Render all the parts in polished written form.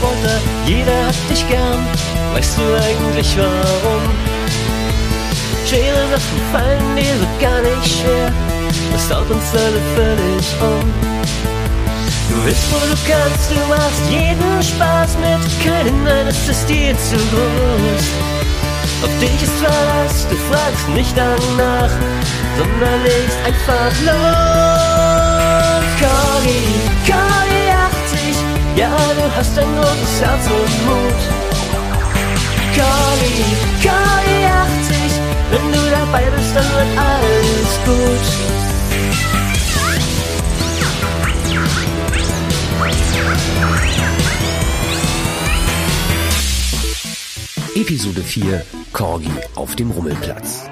Sportler, jeder hat dich gern. Weißt du eigentlich warum? Schwere Sachen fallen dir so gar nicht schwer. Das haut uns alle völlig um. Du willst, wo du kannst, du machst jeden Spaß mit. Keinen, nein, es ist dir zu groß. Auf dich ist Verlass, du fragst nicht danach, sondern legst einfach los. Corgi, Corgi 80, ja, du hast ein großes Herz und Mut. Corgi, Corgi 80, wenn du dabei bist, dann wird alles gut. Episode 4: Corgi auf dem Rummelplatz.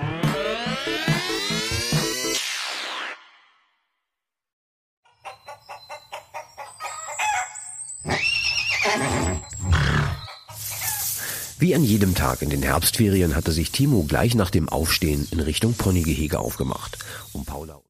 Wie an jedem Tag in den Herbstferien hatte sich Timo gleich nach dem Aufstehen in Richtung Ponygehege aufgemacht, um Paula